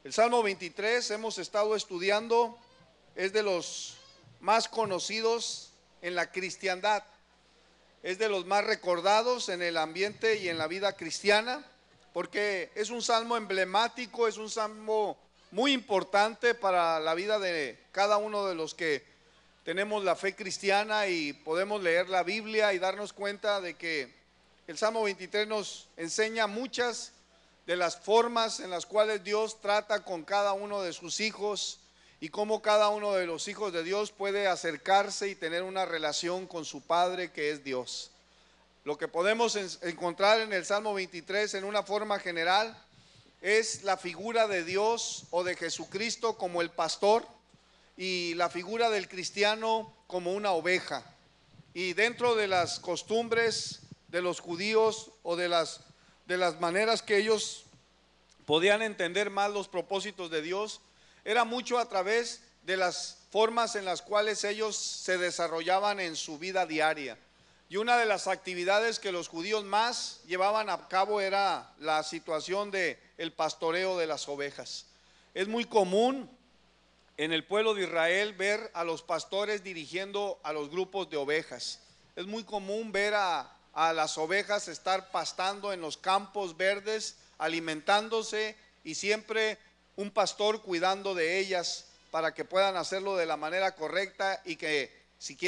El Salmo 23 hemos estado estudiando, es de los más conocidos en la cristiandad, es de los más recordados en el ambiente y en la vida cristiana, porque es un salmo emblemático, es un salmo muy importante para la vida de cada uno de los que tenemos la fe cristiana y podemos leer la Biblia y darnos cuenta de que el Salmo 23 nos enseña muchas de las formas en las cuales Dios trata con cada uno de sus hijos y cómo cada uno de los hijos de Dios puede acercarse y tener una relación con su Padre que es Dios. Lo que podemos encontrar en el Salmo 23 en una forma general es la figura de Dios o de Jesucristo como el pastor y la figura del cristiano como una oveja. Y dentro de las costumbres de los judíos o de las maneras que ellos podían entender más los propósitos de Dios, era mucho a través de las formas en las cuales ellos se desarrollaban en su vida diaria. Y una de las actividades que los judíos más llevaban a cabo era la situación de el pastoreo de las ovejas. Es muy común en el pueblo de Israel ver a los pastores dirigiendo a los grupos de ovejas. Es muy común ver a las ovejas estar pastando en los campos verdes, alimentándose, y siempre un pastor cuidando de ellas para que puedan hacerlo de la manera correcta y que si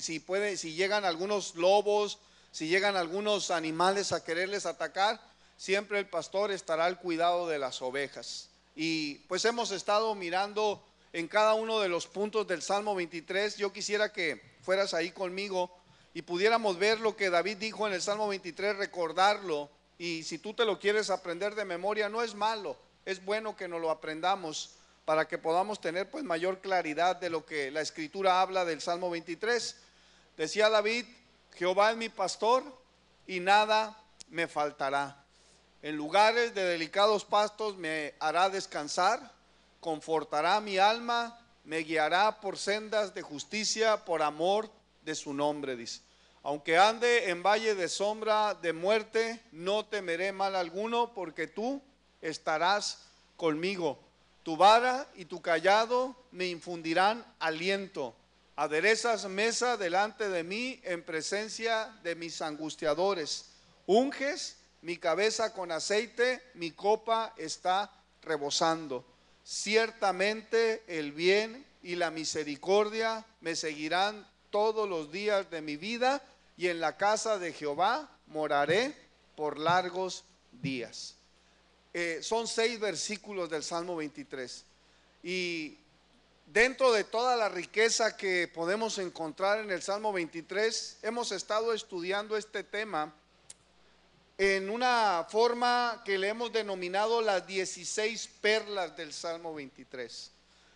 llegan algunos lobos, si llegan algunos animales a quererles atacar, siempre el pastor estará al cuidado de las ovejas. Y pues hemos estado mirando en cada uno de los puntos del Salmo 23. Yo quisiera que fueras ahí conmigo y pudiéramos ver lo que David dijo en el Salmo 23, recordarlo. Y si tú te lo quieres aprender de memoria, no es malo, es bueno que nos lo aprendamos para que podamos tener pues mayor claridad de lo que la Escritura habla del Salmo 23. Decía David: Jehová es mi pastor y nada me faltará. En lugares de delicados pastos me hará descansar, confortará mi alma, me guiará por sendas de justicia por amor de su nombre, dice. Aunque ande en valle de sombra de muerte, no temeré mal alguno, porque tú estarás conmigo. Tu vara y tu cayado me infundirán aliento. Aderezas mesa delante de mí en presencia de mis angustiadores. Unges mi cabeza con aceite, mi copa está rebosando. Ciertamente el bien y la misericordia me seguirán todos los días de mi vida, y en la casa de Jehová moraré por largos días. Son 6 versículos del Salmo 23. Y dentro de toda la riqueza que podemos encontrar en el Salmo 23, hemos estado estudiando este tema en una forma que le hemos denominado las 16 perlas del Salmo 23.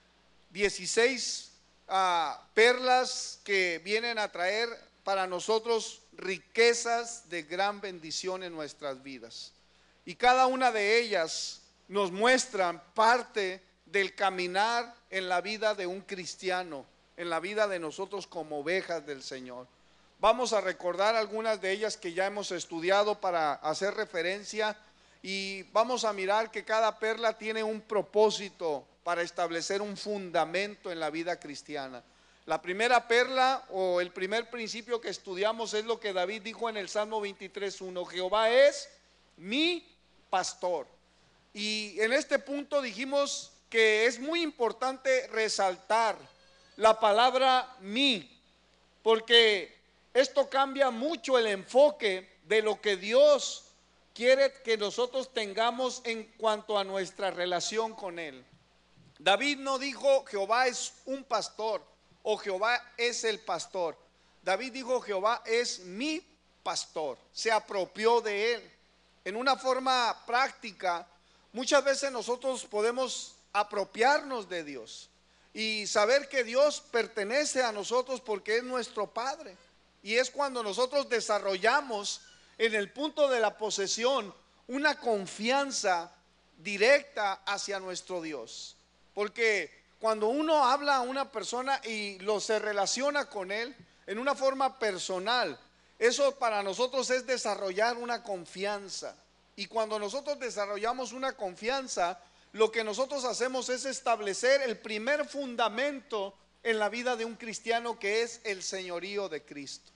16 perlas que vienen a traer para nosotros riquezas de gran bendición en nuestras vidas. Y cada una de ellas nos muestran parte del caminar en la vida de un cristiano, en la vida de nosotros como ovejas del Señor. Vamos a recordar algunas de ellas que ya hemos estudiado para hacer referencia, y vamos a mirar que cada perla tiene un propósito para establecer un fundamento en la vida cristiana. La primera perla o el primer principio que estudiamos es lo que David dijo en el Salmo 23:1: Jehová es mi pastor. Y en este punto dijimos que es muy importante resaltar la palabra mi, porque esto cambia mucho el enfoque de lo que Dios quiere que nosotros tengamos en cuanto a nuestra relación con Él. David no dijo Jehová es un pastor o Jehová es el pastor. David dijo Jehová es mi pastor. Se apropió de Él. En una forma práctica, muchas veces nosotros podemos apropiarnos de Dios y saber que Dios pertenece a nosotros porque es nuestro Padre. Y es cuando nosotros desarrollamos en el punto de la posesión una confianza directa hacia nuestro Dios. Porque cuando uno habla a una persona y se relaciona con él en una forma personal, eso para nosotros es desarrollar una confianza. Y cuando nosotros desarrollamos una confianza, lo que nosotros hacemos es establecer el primer fundamento en la vida de un cristiano, que es el señorío de Cristo.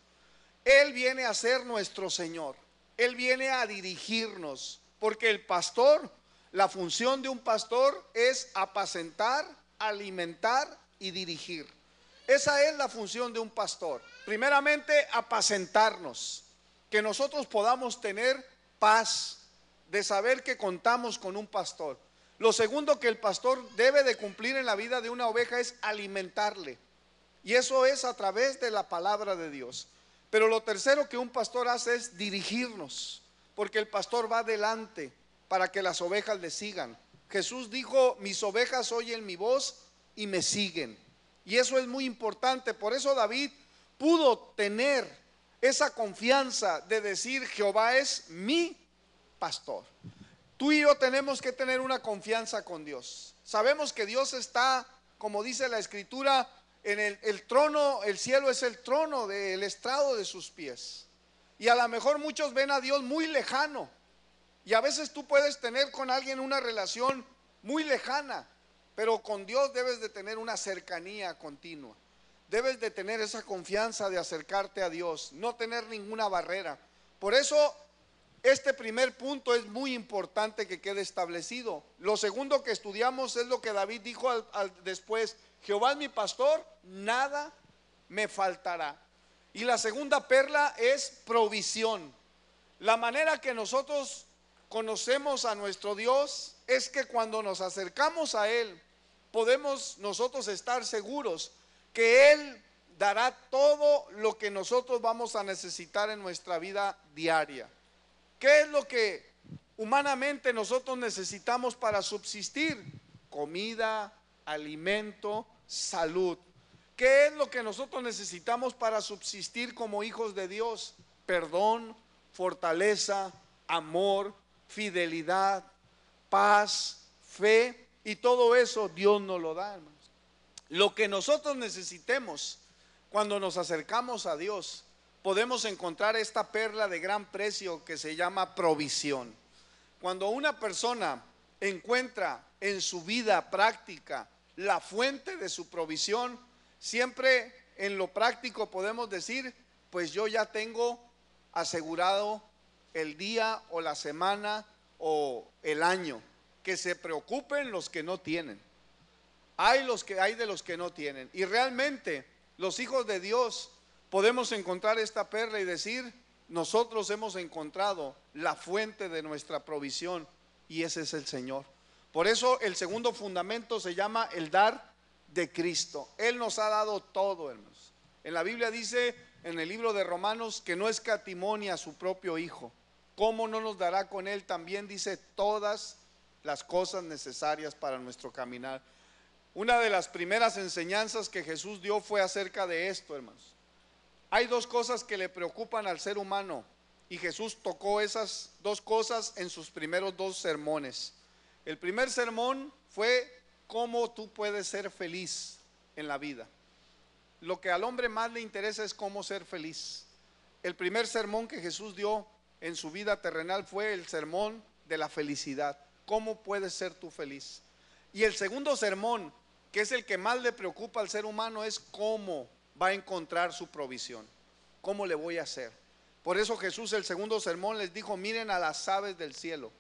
Él viene a ser nuestro Señor, Él viene a dirigirnos, porque el pastor, la función de un pastor es apacentar, alimentar y dirigir. Esa es la función de un pastor. Primeramente, apacentarnos, que nosotros podamos tener paz de saber que contamos con un pastor. Lo segundo que el pastor debe de cumplir en la vida de una oveja es alimentarle, y eso es a través de la palabra de Dios. Pero lo tercero que un pastor hace es dirigirnos, porque el pastor va delante para que las ovejas le sigan. Jesús dijo: mis ovejas oyen mi voz y me siguen. Y eso es muy importante. Por eso David pudo tener esa confianza de decir: Jehová es mi pastor. Tú y yo tenemos que tener una confianza con Dios. Sabemos que Dios está, como dice la Escritura, en el trono. El cielo es el trono del estrado de sus pies. Y a lo mejor muchos ven a Dios muy lejano, y a veces tú puedes tener con alguien una relación muy lejana, pero con Dios debes de tener una cercanía continua. Debes de tener esa confianza de acercarte a Dios, no tener ninguna barrera. Por eso este primer punto es muy importante que quede establecido. Lo segundo que estudiamos es lo que David dijo después: Jehová es mi pastor, nada me faltará. Y la segunda perla es provisión. La manera que nosotros conocemos a nuestro Dios es que cuando nos acercamos a Él, podemos nosotros estar seguros que Él dará todo lo que nosotros vamos a necesitar en nuestra vida diaria. ¿Qué es lo que humanamente nosotros necesitamos para subsistir? Comida, alimento, salud. ¿Qué es lo que nosotros necesitamos para subsistir como hijos de Dios? Perdón, fortaleza, amor, fidelidad, paz, fe, y todo eso Dios nos lo da, hermanos. Lo que nosotros necesitemos cuando nos acercamos a Dios, podemos encontrar esta perla de gran precio que se llama provisión. Cuando una persona encuentra en su vida práctica la fuente de su provisión, siempre en lo práctico podemos decir: pues yo ya tengo asegurado el día o la semana o el año. Que se preocupen los que no tienen. Hay de los que no tienen. Y realmente los hijos de Dios podemos encontrar esta perla y decir: nosotros hemos encontrado la fuente de nuestra provisión, y ese es el Señor. Por eso el segundo fundamento se llama el dar de Cristo. Él nos ha dado todo, hermanos. En la Biblia dice, en el libro de Romanos, que no escatimó ni a su propio Hijo. ¿Cómo no nos dará con Él también, dice, todas las cosas necesarias para nuestro caminar? Una de las primeras enseñanzas que Jesús dio fue acerca de esto, hermanos. Hay dos cosas que le preocupan al ser humano, y Jesús tocó esas dos cosas en sus primeros dos sermones. El primer sermón fue cómo tú puedes ser feliz en la vida. Lo que al hombre más le interesa es cómo ser feliz. El primer sermón que Jesús dio en su vida terrenal fue el sermón de la felicidad. ¿Cómo puedes ser tú feliz? Y el segundo sermón, que es el que más le preocupa al ser humano, es cómo va a encontrar su provisión. ¿Cómo le voy a hacer? Por eso Jesús, el segundo sermón, les dijo: miren a las aves del cielo,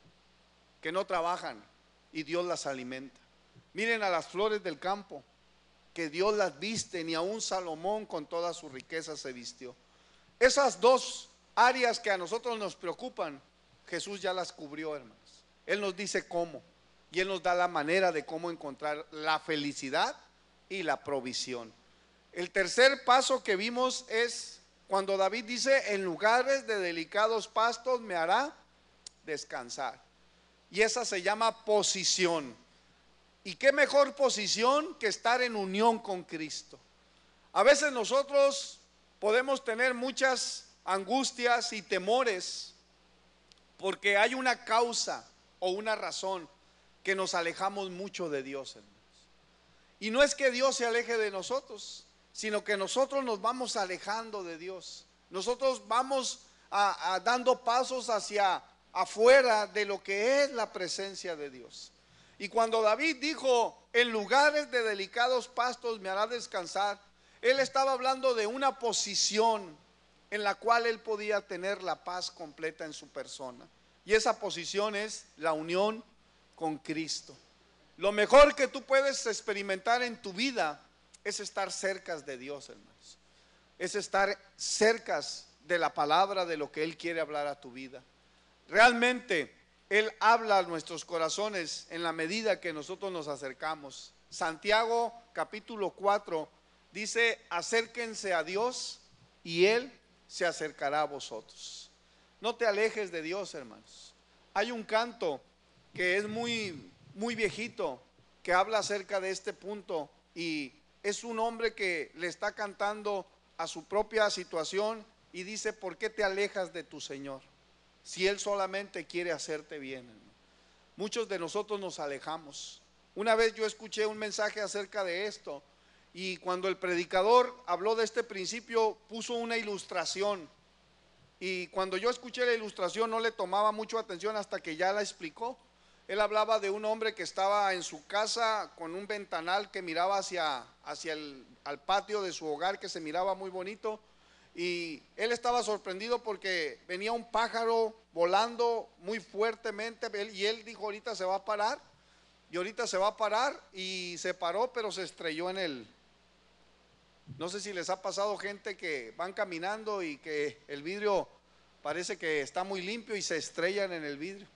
que no trabajan y Dios las alimenta. Miren a las flores del campo, que Dios las viste, ni aun Salomón con toda su riqueza se vistió. Esas dos áreas que a nosotros nos preocupan, Jesús ya las cubrió, hermanos. Él nos dice cómo, y Él nos da la manera de cómo encontrar la felicidad y la provisión. El tercer paso que vimos es cuando David dice: en lugares de delicados pastos me hará descansar. Y esa se llama posición. ¿Y qué mejor posición que estar en unión con Cristo? A veces nosotros podemos tener muchas angustias y temores porque hay una causa o una razón que nos alejamos mucho de Dios, hermanos. Y no es que Dios se aleje de nosotros, sino que nosotros nos vamos alejando de Dios. Nosotros vamos dando pasos hacia afuera de lo que es la presencia de Dios. Y cuando David dijo, en lugares de delicados pastos me hará descansar, él estaba hablando de una posición en la cual él podía tener la paz completa en su persona. Y esa posición es la unión con Cristo. Lo mejor que tú puedes experimentar en tu vida es estar cerca de Dios, hermanos. Es estar cerca de la palabra, de lo que Él quiere hablar a tu vida. Realmente Él habla a nuestros corazones en la medida que nosotros nos acercamos. Santiago capítulo 4 dice: acérquense a Dios y Él se acercará a vosotros. No te alejes de Dios, hermanos. Hay un canto que es muy viejito, que habla acerca de este punto, y es un hombre que le está cantando a su propia situación y dice: ¿por qué te alejas de tu Señor? Si Él solamente quiere hacerte bien, hermano. Muchos de nosotros nos alejamos. Una vez yo escuché un mensaje acerca de esto, y cuando el predicador habló de este principio, puso una ilustración. Y cuando yo escuché la ilustración no le tomaba mucho atención hasta que ya la explicó. Él hablaba de un hombre que estaba en su casa con un ventanal que miraba al patio de su hogar, que se miraba muy bonito. Y él estaba sorprendido porque venía un pájaro volando muy fuertemente, y él dijo: ahorita se va a parar. Y ahorita se va a parar, y se paró, pero se estrelló en él. No sé si les ha pasado gente que van caminando y que el vidrio parece que está muy limpio y se estrellan en el vidrio.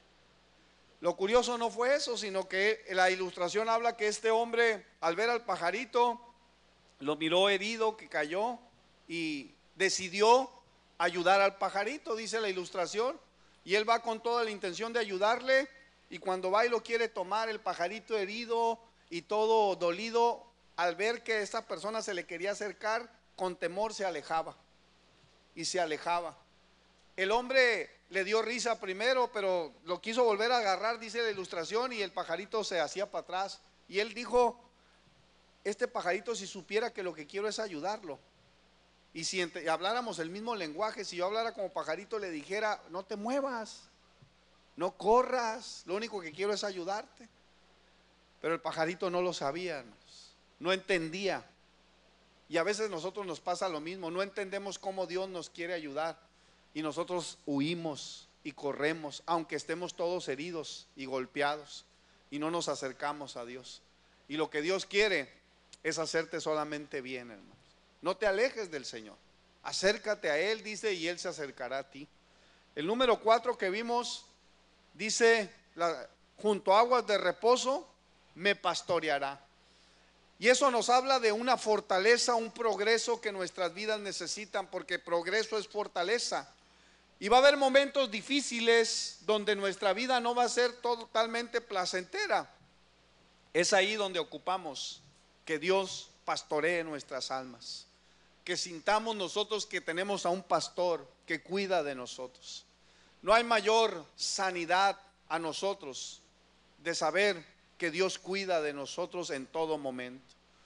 Lo curioso no fue eso, sino que la ilustración habla que este hombre, al ver al pajarito, lo miró herido, que cayó, y decidió ayudar al pajarito, dice la ilustración. Y él va con toda la intención de ayudarle, y cuando va y lo quiere tomar, el pajarito herido y todo dolido, al ver que esta persona se le quería acercar, con temor se alejaba y se alejaba. El hombre le dio risa primero, pero lo quiso volver a agarrar, dice la ilustración, y el pajarito se hacía para atrás. Y él dijo: este pajarito, si supiera que lo que quiero es ayudarlo, y si habláramos el mismo lenguaje, si yo hablara como pajarito, le dijera: no te muevas, no corras, lo único que quiero es ayudarte. Pero el pajarito no lo sabía, hermanos, no entendía. Y a veces nosotros nos pasa lo mismo, no entendemos cómo Dios nos quiere ayudar, y nosotros huimos y corremos, aunque estemos todos heridos y golpeados, y no nos acercamos a Dios. Y lo que Dios quiere es hacerte solamente bien, hermanos. No te alejes del Señor, acércate a Él, dice, y Él se acercará a ti. El número 4 que vimos dice: junto a aguas de reposo me pastoreará. Y eso nos habla de una fortaleza, un progreso que nuestras vidas necesitan, porque progreso es fortaleza. Y va a haber momentos difíciles donde nuestra vida no va a ser totalmente placentera. Es ahí donde ocupamos que Dios pastoree nuestras almas, que sintamos nosotros que tenemos a un pastor que cuida de nosotros. No hay mayor sanidad a nosotros de saber que Dios cuida de nosotros en todo momento.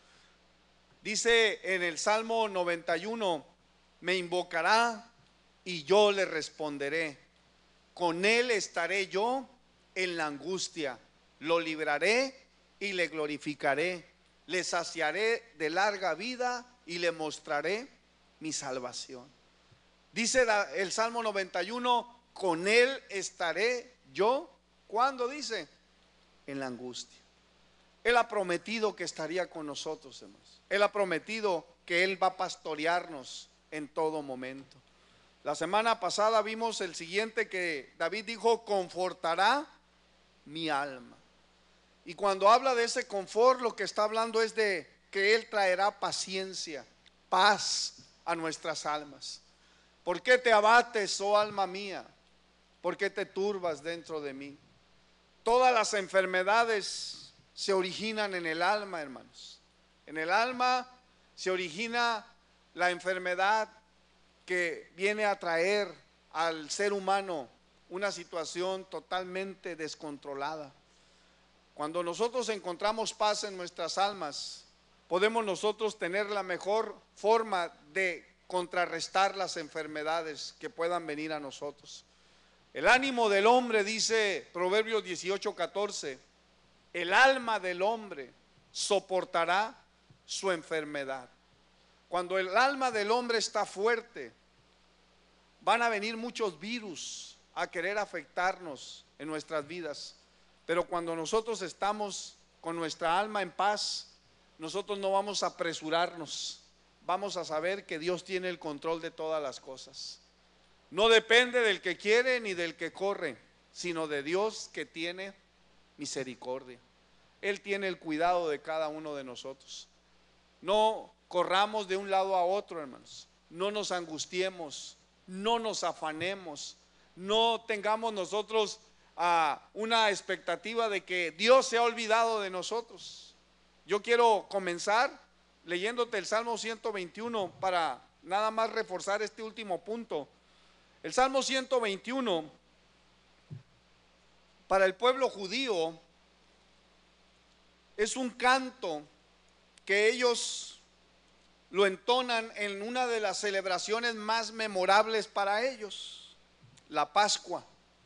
Dice en el Salmo 91: me invocará y yo le responderé, con él estaré yo en la angustia, lo libraré y le glorificaré, le saciaré de larga vida y le mostraré mi salvación. Dice el Salmo 91: con él estaré yo. ¿Cuándo dice? En la angustia. Él ha prometido que estaría con nosotros, hermanos. Él ha prometido que Él va a pastorearnos en todo momento. La semana pasada vimos el siguiente, que David dijo: confortará mi alma. Y cuando habla de ese confort, lo que está hablando es de que Él traerá paciencia, paz a nuestras almas. ¿Por qué te abates, oh alma mía? ¿Por qué te turbas dentro de mí? Todas las enfermedades se originan en el alma, hermanos. En el alma se origina la enfermedad que viene a traer al ser humano una situación totalmente descontrolada. Cuando nosotros encontramos paz en nuestras almas, podemos nosotros tener la mejor forma de contrarrestar las enfermedades que puedan venir a nosotros. El ánimo del hombre, dice Proverbios 18:14, el alma del hombre soportará su enfermedad. Cuando el alma del hombre está fuerte, van a venir muchos virus a querer afectarnos en nuestras vidas. Pero cuando nosotros estamos con nuestra alma en paz, nosotros no vamos a apresurarnos. Vamos a saber que Dios tiene el control de todas las cosas. No depende del que quiere ni del que corre, sino de Dios que tiene misericordia. Él tiene el cuidado de cada uno de nosotros. No corramos de un lado a otro, hermanos. No nos angustiemos, no nos afanemos, no tengamos nosotros una expectativa de que Dios se ha olvidado de nosotros. Yo quiero comenzar leyéndote el Salmo 121 para nada más reforzar este último punto. El Salmo 121 para el pueblo judío es un canto que ellos lo entonan en una de las celebraciones más memorables para ellos, la Pascua.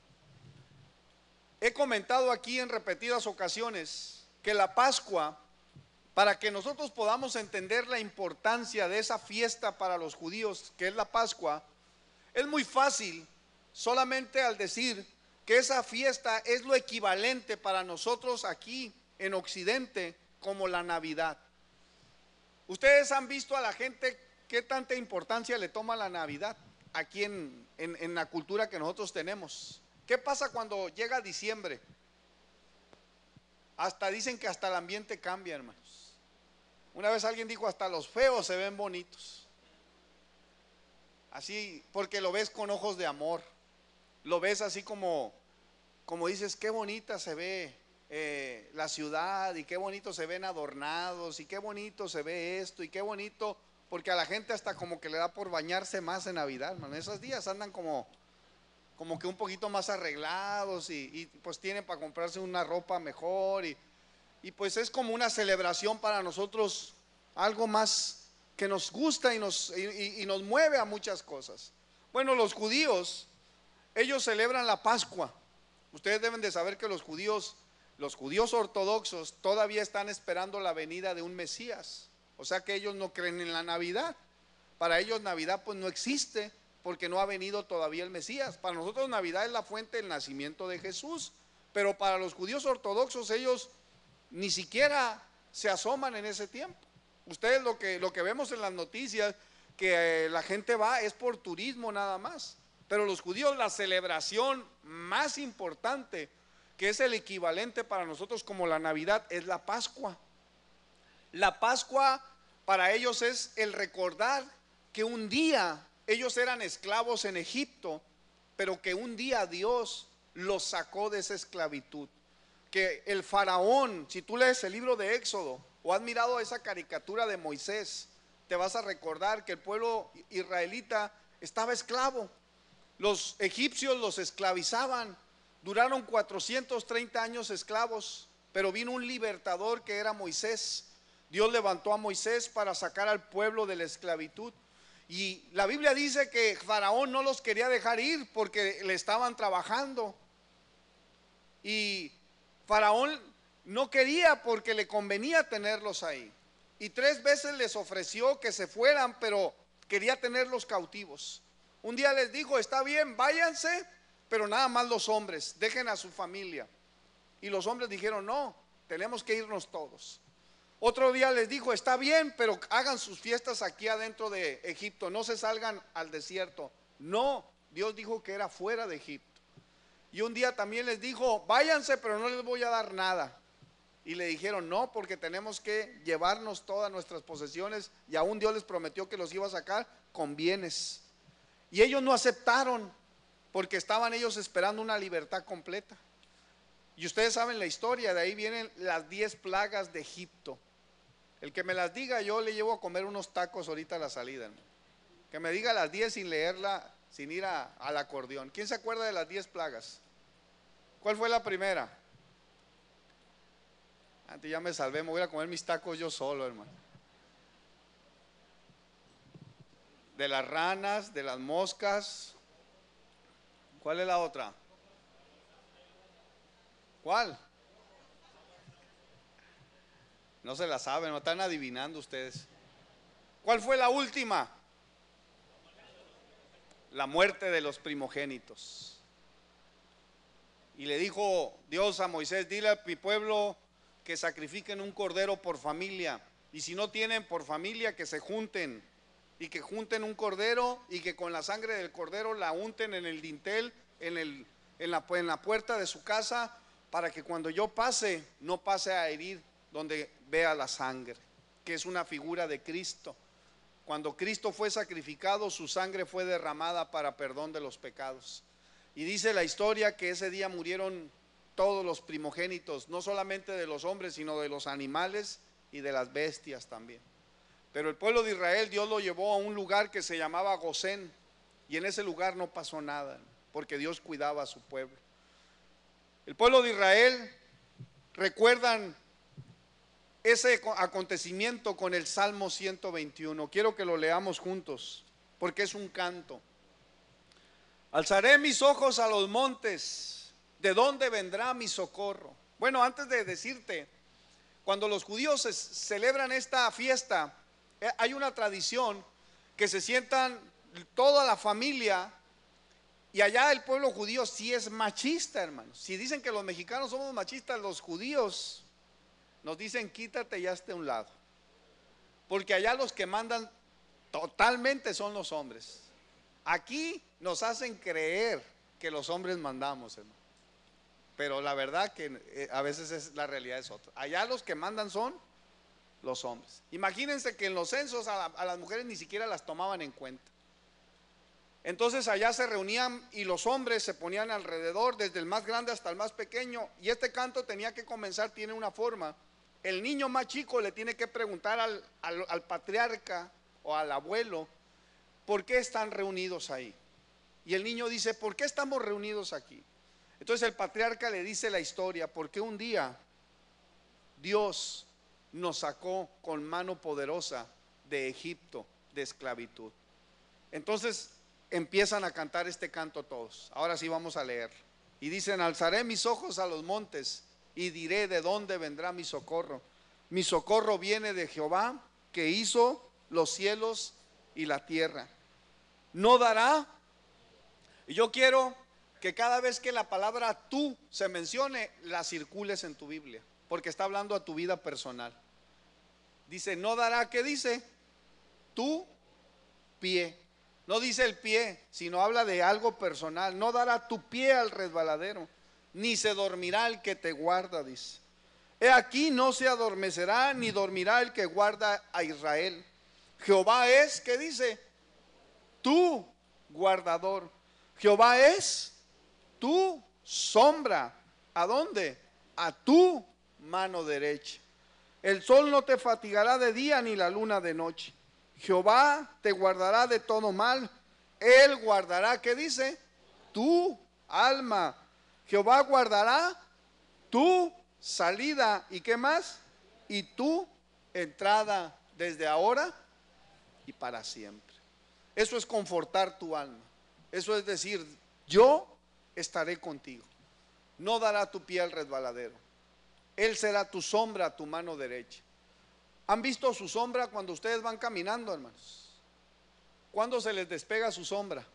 He comentado aquí en repetidas ocasiones que la Pascua, para que nosotros podamos entender la importancia de esa fiesta para los judíos, que es la Pascua, es muy fácil solamente al decir que esa fiesta es lo equivalente para nosotros aquí en Occidente como la Navidad. Ustedes han visto a la gente qué tanta importancia le toma la Navidad aquí en la cultura que nosotros tenemos. ¿Qué pasa cuando llega diciembre? Hasta dicen que hasta el ambiente cambia, hermanos. Una vez alguien dijo, hasta los feos se ven bonitos. Así, porque lo ves con ojos de amor. Lo ves así como dices, qué bonita se ve la ciudad, y qué bonito se ven adornados, y qué bonito se ve esto, y qué bonito, porque a la gente hasta como que le da por bañarse más en Navidad, hermano. Esos días andan como que un poquito más arreglados y pues tienen para comprarse una ropa mejor y pues es como una celebración para nosotros, algo más que nos gusta y nos mueve a muchas cosas. Bueno, los judíos, ellos celebran la Pascua. Ustedes deben de saber que los judíos ortodoxos todavía están esperando la venida de un Mesías. O sea que ellos no creen en la Navidad. Para ellos Navidad pues no existe, porque no ha venido todavía el Mesías. Para nosotros Navidad es la fuente del nacimiento de Jesús, pero para los judíos ortodoxos ellos ni siquiera se asoman en ese tiempo. Ustedes lo que vemos en las noticias, que la gente va es por turismo nada más, pero los judíos la celebración más importante, que es el equivalente para nosotros como la Navidad, es la Pascua. La Pascua para ellos es el recordar que un día ellos eran esclavos en Egipto, pero que un día Dios los sacó de esa esclavitud. Que el faraón, si tú lees el libro de Éxodo o has mirado esa caricatura de Moisés, te vas a recordar que el pueblo israelita estaba esclavo. Los egipcios los esclavizaban, duraron 430 años esclavos, pero vino un libertador que era Moisés. Dios levantó a Moisés para sacar al pueblo de la esclavitud. Y la Biblia dice que Faraón no los quería dejar ir porque le estaban trabajando. Y Faraón no quería porque le convenía tenerlos ahí. Y 3 veces les ofreció que se fueran, pero quería tenerlos cautivos. Un día les dijo, está bien, váyanse, pero nada más los hombres, dejen a su familia. Y los hombres dijeron, no, tenemos que irnos todos. Otro día les dijo, está bien, pero hagan sus fiestas aquí adentro de Egipto, no se salgan al desierto. No, Dios dijo que era fuera de Egipto. Y un día también les dijo, váyanse, pero no les voy a dar nada. Y le dijeron, no, porque tenemos que llevarnos todas nuestras posesiones, y aún Dios les prometió que los iba a sacar con bienes. Y ellos no aceptaron, porque estaban ellos esperando una libertad completa. Y ustedes saben la historia, de ahí vienen las 10 plagas de Egipto. El que me las diga, yo le llevo a comer unos tacos ahorita a la salida, ¿no? Que me diga las 10 sin leerla, sin ir al acordeón. ¿Quién se acuerda de las 10 plagas? ¿Cuál fue la primera? Antes ya me salvé, me voy a comer mis tacos yo solo, hermano. De las ranas, de las moscas. ¿Cuál es la otra? ¿Cuál? No se la saben, no están adivinando ustedes. ¿Cuál fue la última? La muerte de los primogénitos. Y le dijo Dios a Moisés: dile a mi pueblo que sacrifiquen un cordero por familia, y si no tienen por familia, que se junten, y que junten un cordero, y que con la sangre del cordero la unten en el dintel, en la puerta de su casa, para que cuando yo pase, no pase a herir donde vea la sangre, que es una figura de Cristo. Cuando Cristo fue sacrificado, su sangre fue derramada para perdón de los pecados. Y dice la historia que ese día murieron todos los primogénitos, no solamente de los hombres, sino de los animales y de las bestias también. Pero el pueblo de Israel, Dios lo llevó a un lugar que se llamaba Gosén, y en ese lugar no pasó nada, porque Dios cuidaba a su pueblo. El pueblo de Israel recuerdan ese acontecimiento con el Salmo 121. Quiero que lo leamos juntos, porque es un canto. Alzaré mis ojos a los montes, ¿de dónde vendrá mi socorro? Bueno, antes de decirte, cuando los judíos celebran esta fiesta, hay una tradición que se sientan toda la familia, y allá el pueblo judío sí es machista, hermanos. Si dicen que los mexicanos somos machistas, los judíos nos dicen: quítate y hazte a un lado, porque allá los que mandan totalmente son los hombres. Aquí nos hacen creer que los hombres mandamos, hermano, pero la verdad que a veces la realidad es otra. Allá los que mandan son los hombres. Imagínense que en los censos a las mujeres ni siquiera las tomaban en cuenta. Entonces allá se reunían y los hombres se ponían alrededor, desde el más grande hasta el más pequeño, y este canto tenía que comenzar, tiene una forma. El niño más chico le tiene que preguntar al patriarca o al abuelo: ¿por qué están reunidos ahí? Y el niño dice: ¿por qué estamos reunidos aquí? Entonces el patriarca le dice la historia: porque un día Dios nos sacó con mano poderosa de Egipto, de esclavitud. Entonces empiezan a cantar este canto todos. Ahora sí vamos a leer. Y dicen: alzaré mis ojos a los montes y diré: ¿de dónde vendrá mi socorro? Mi socorro viene de Jehová, que hizo los cielos y la tierra. No dará. Y yo quiero que cada vez que la palabra tú se mencione, la circules en tu Biblia, porque está hablando a tu vida personal. Dice: no dará, ¿qué dice? Tu pie. No dice el pie, sino habla de algo personal. No dará tu pie al resbaladero, ni se dormirá el que te guarda, dice. He aquí, no se adormecerá ni dormirá el que guarda a Israel. Jehová es, ¿qué dice? Tu guardador. Jehová es tu sombra. ¿A dónde? A tu mano derecha. El sol no te fatigará de día, ni la luna de noche. Jehová te guardará de todo mal. Él guardará, ¿qué dice? Tu alma. Jehová guardará tu salida. ¿Y qué más? Y tu entrada, desde ahora y para siempre. Eso es confortar tu alma. Eso es decir: yo estaré contigo. No dará tu pie al resbaladero. Él será tu sombra, tu mano derecha. ¿Han visto su sombra cuando ustedes van caminando, hermanos? ¿Cuándo se les despega su sombra?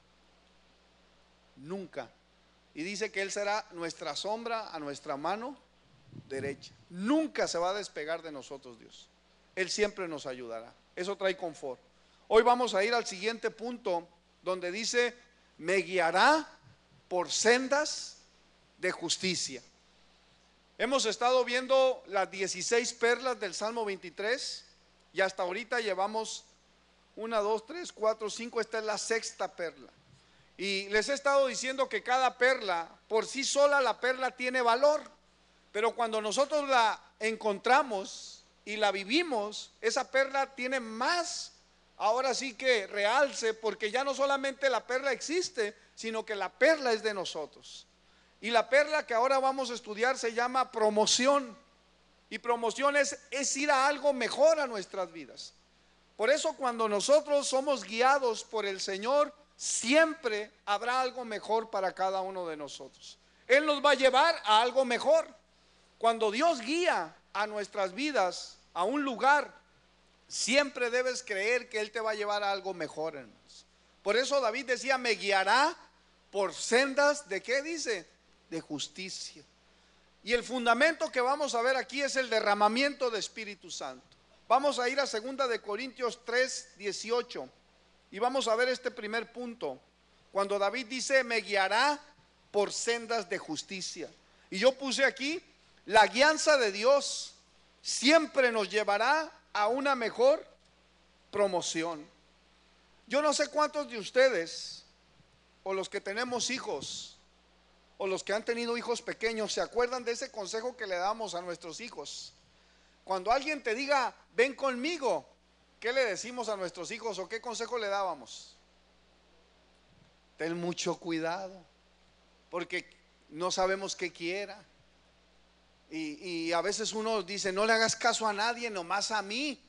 Nunca. Y dice que Él será nuestra sombra a nuestra mano derecha. Nunca se va a despegar de nosotros Dios. Él siempre nos ayudará. Eso trae confort. Hoy vamos a ir al siguiente punto, donde dice: me guiará por sendas de justicia. Hemos estado viendo las 16 perlas del Salmo 23 y hasta ahorita llevamos 1, 2, 3, 4, 5, esta es la sexta perla. Y les he estado diciendo que cada perla, por sí sola la perla tiene valor, pero cuando nosotros la encontramos y la vivimos, esa perla tiene más, ahora sí que realce, porque ya no solamente la perla existe, sino que la perla es de nosotros. Y la perla que ahora vamos a estudiar se llama promoción. Y promoción es ir a algo mejor a nuestras vidas. Por eso cuando nosotros somos guiados por el Señor, siempre habrá algo mejor para cada uno de nosotros. Él nos va a llevar a algo mejor. Cuando Dios guía a nuestras vidas, a un lugar, siempre debes creer que Él te va a llevar a algo mejor, hermanos. Por eso David decía, me guiará por sendas de ¿qué dice? De justicia. Y el fundamento que vamos a ver aquí es el derramamiento de Espíritu Santo. Vamos a ir a 2 de Corintios 3:18 y vamos a ver este primer punto. Cuando David dice, me guiará por sendas de justicia. Y yo puse aquí, la guianza de Dios siempre nos llevará a una mejor promoción. Yo no sé cuántos de ustedes, o los que tenemos hijos, o los que han tenido hijos pequeños, se acuerdan de ese consejo que le damos a nuestros hijos. Cuando alguien te diga, ven conmigo, ¿qué le decimos a nuestros hijos o qué consejo le dábamos? Ten mucho cuidado, porque no sabemos qué quiera. Y a veces uno dice, no le hagas caso a nadie, nomás a mí.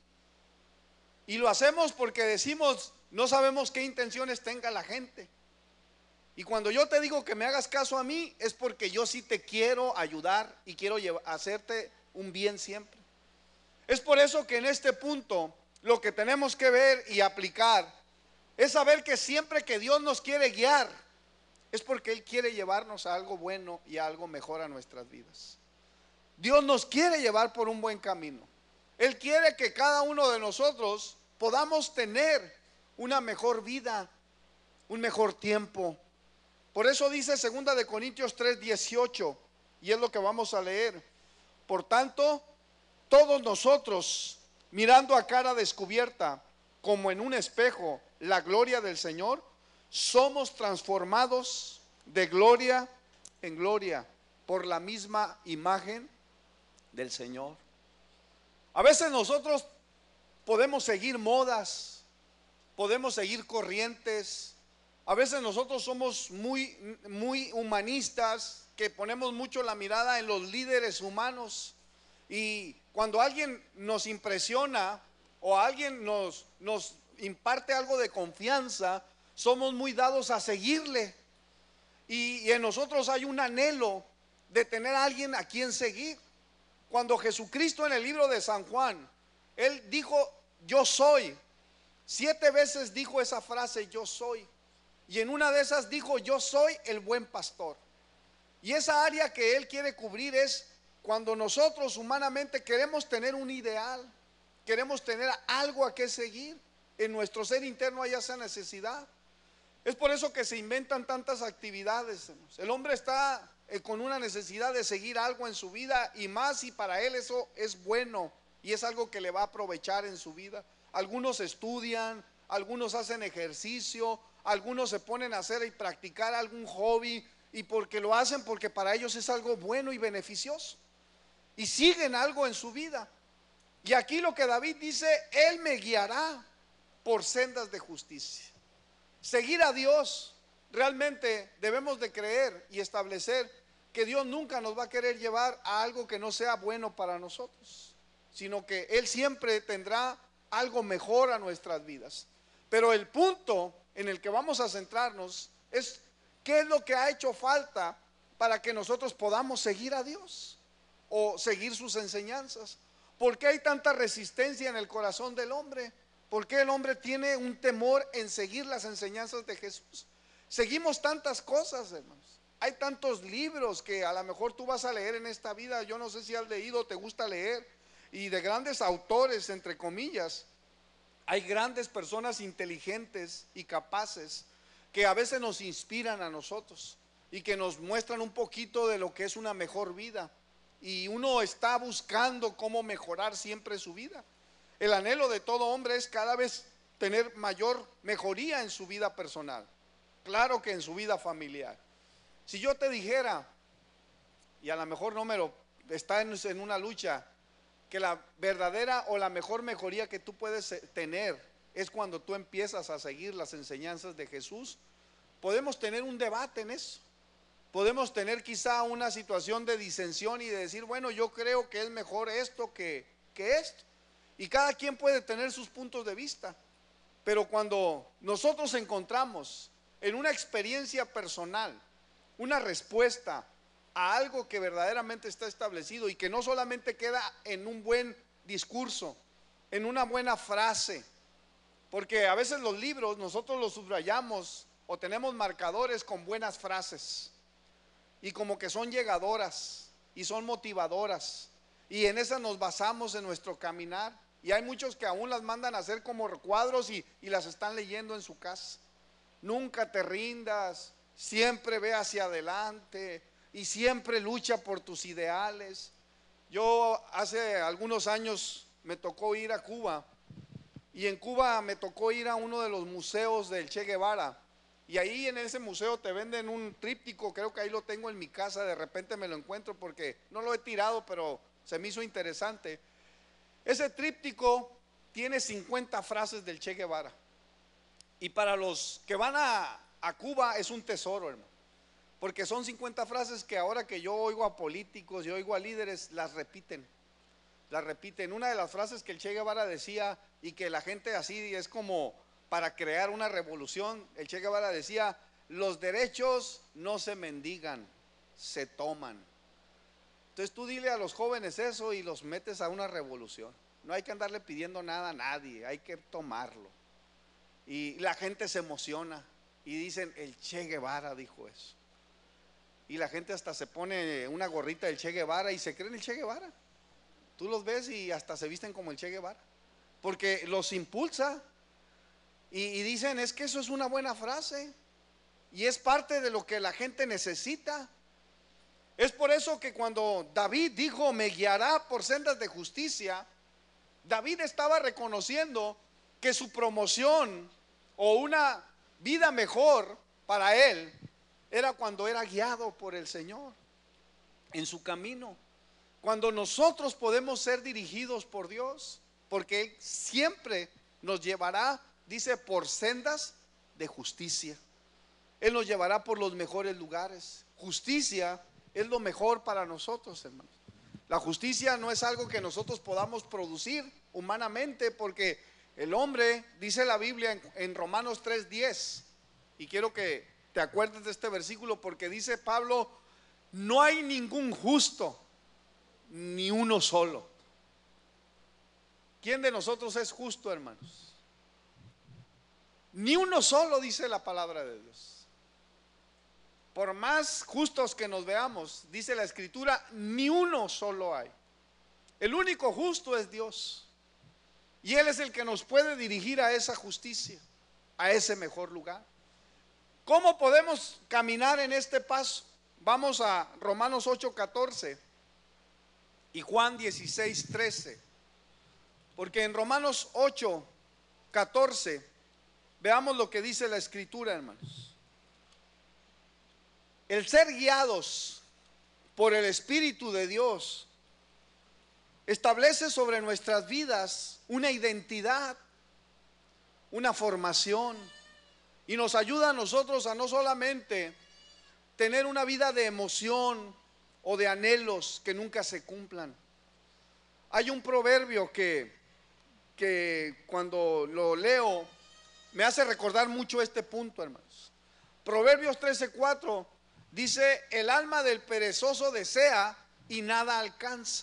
Y lo hacemos porque decimos, no sabemos qué intenciones tenga la gente. Y cuando yo te digo que me hagas caso a mí, es porque yo sí te quiero ayudar y quiero hacerte un bien siempre. Es por eso que en este punto lo que tenemos que ver y aplicar es saber que siempre que Dios nos quiere guiar, es porque Él quiere llevarnos a algo bueno y a algo mejor a nuestras vidas. Dios nos quiere llevar por un buen camino. Él quiere que cada uno de nosotros podamos tener una mejor vida, un mejor tiempo. Por eso dice 2 de Corintios 3:18, y es lo que vamos a leer. Por tanto, todos nosotros, mirando a cara descubierta, como en un espejo, la gloria del Señor, somos transformados de gloria en gloria por la misma imagen del Señor. A veces nosotros podemos seguir modas, podemos seguir corrientes. A veces nosotros somos muy humanistas, que ponemos mucho la mirada en los líderes humanos. Y cuando alguien nos impresiona o alguien nos imparte algo de confianza, somos muy dados a seguirle. Y en nosotros hay un anhelo de tener a alguien a quien seguir. Cuando Jesucristo en el libro de San Juan, Él dijo, yo soy. 7 veces dijo esa frase, yo soy. Y en una de esas dijo, yo soy el buen pastor. Y esa área que Él quiere cubrir es cuando nosotros humanamente queremos tener un ideal, queremos tener algo a qué seguir. En nuestro ser interno hay esa necesidad. Es por eso que se inventan tantas actividades. El hombre está con una necesidad de seguir algo en su vida, y más si para él eso es bueno y es algo que le va a aprovechar en su vida. Algunos estudian, algunos hacen ejercicio, algunos se ponen a hacer y practicar algún hobby, y porque lo hacen porque para ellos es algo bueno y beneficioso, y siguen algo en su vida. Y aquí lo que David dice, Él me guiará por sendas de justicia. Seguir a Dios, realmente debemos de creer y establecer que Dios nunca nos va a querer llevar a algo que no sea bueno para nosotros, sino que Él siempre tendrá algo mejor a nuestras vidas. Pero el punto en el que vamos a centrarnos es qué es lo que ha hecho falta para que nosotros podamos seguir a Dios o seguir sus enseñanzas. ¿Por qué hay tanta resistencia en el corazón del hombre? ¿Por qué el hombre tiene un temor en seguir las enseñanzas de Jesús? Seguimos tantas cosas, hermanos. Hay tantos libros que a lo mejor tú vas a leer en esta vida. Yo no sé si has leído, te gusta leer, y de grandes autores, entre comillas. Hay grandes personas inteligentes y capaces que a veces nos inspiran a nosotros y que nos muestran un poquito de lo que es una mejor vida. Y uno está buscando cómo mejorar siempre su vida. El anhelo de todo hombre es cada vez tener mayor mejoría en su vida personal, claro que en su vida familiar. Si yo te dijera, y a lo mejor no me lo, está en una lucha, que la verdadera o la mejor mejoría que tú puedes tener es cuando tú empiezas a seguir las enseñanzas de Jesús, podemos tener un debate en eso. Podemos tener quizá una situación de disensión y de decir, bueno, yo creo que es mejor esto que esto. Y cada quien puede tener sus puntos de vista. Pero cuando nosotros encontramos en una experiencia personal una respuesta a algo que verdaderamente está establecido y que no solamente queda en un buen discurso, en una buena frase. Porque a veces los libros nosotros los subrayamos o tenemos marcadores con buenas frases y como que son llegadoras y son motivadoras, y en esas nos basamos en nuestro caminar. Y hay muchos que aún las mandan a hacer como recuadros y las están leyendo en su casa. Nunca te rindas, siempre ve hacia adelante y siempre lucha por tus ideales. Yo hace algunos años me tocó ir a Cuba, y en Cuba me tocó ir a uno de los museos del Che Guevara, y ahí en ese museo te venden un tríptico, creo que ahí lo tengo en mi casa, de repente me lo encuentro porque no lo he tirado, pero se me hizo interesante. Ese tríptico tiene 50 frases del Che Guevara, y para los que van a Cuba es un tesoro, hermano, porque son 50 frases que ahora que yo oigo a políticos y oigo a líderes, las repiten. Una de las frases que el Che Guevara decía, y que la gente así es como para crear una revolución, el Che Guevara decía: los derechos no se mendigan, se toman. Entonces tú dile a los jóvenes eso y los metes a una revolución. No hay que andarle pidiendo nada a nadie, hay que tomarlo. Y la gente se emociona y dicen: el Che Guevara dijo eso. Y la gente hasta se pone una gorrita del Che Guevara y se creen el Che Guevara. Tú los ves y hasta se visten como el Che Guevara, porque los impulsa. Y dicen: es que eso es una buena frase y es parte de lo que la gente necesita. Es por eso que cuando David dijo: me guiará por sendas de justicia, David estaba reconociendo que su promoción o una vida mejor para él era cuando era guiado por el Señor en su camino. Cuando nosotros podemos ser dirigidos por Dios, porque Él siempre nos llevará, dice, por sendas de justicia. Él nos llevará por los mejores lugares. Justicia es lo mejor para nosotros, hermanos. La justicia no es algo que nosotros podamos producir humanamente, porque el hombre, dice la Biblia en Romanos 3:10, y quiero que te acuerdes de este versículo, porque dice Pablo: no hay ningún justo, ni uno solo. ¿Quién de nosotros es justo, hermanos? Ni uno solo, dice la palabra de Dios. Por más justos que nos veamos, dice la Escritura, ni uno solo hay. El único justo es Dios, y Él es el que nos puede dirigir a esa justicia, a ese mejor lugar. ¿Cómo podemos caminar en este paso? Vamos a Romanos 8:14 y Juan 16:13, porque en Romanos 8:14 veamos lo que dice la Escritura, hermanos. El ser guiados por el Espíritu de Dios establece sobre nuestras vidas una identidad, una formación, y nos ayuda a nosotros a no solamente tener una vida de emoción o de anhelos que nunca se cumplan. Hay un proverbio que cuando lo leo me hace recordar mucho este punto, hermanos. Proverbios 13:4 dice: el alma del perezoso desea y nada alcanza.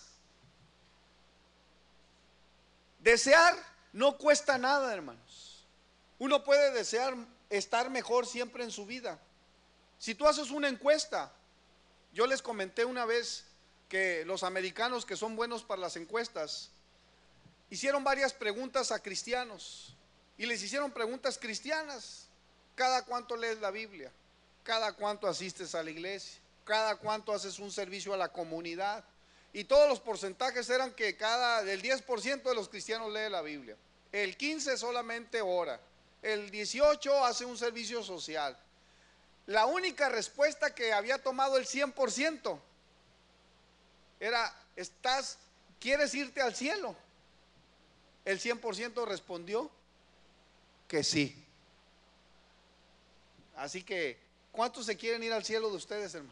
Desear no cuesta nada, hermanos. Uno puede desear estar mejor siempre en su vida. Si tú haces una encuesta, yo les comenté una vez que los americanos, que son buenos para las encuestas, hicieron varias preguntas a cristianos, y les hicieron preguntas cristianas: ¿cada cuánto lees la Biblia? ¿Cada cuánto asistes a la iglesia? ¿Cada cuánto haces un servicio a la comunidad? Y todos los porcentajes eran que el 10% de los cristianos lee la Biblia, el 15% solamente ora, el 18% hace un servicio social. La única respuesta que había tomado el 100% era: ¿quieres irte al cielo? El 100% respondió que sí. Así que, ¿cuántos se quieren ir al cielo de ustedes, hermanos?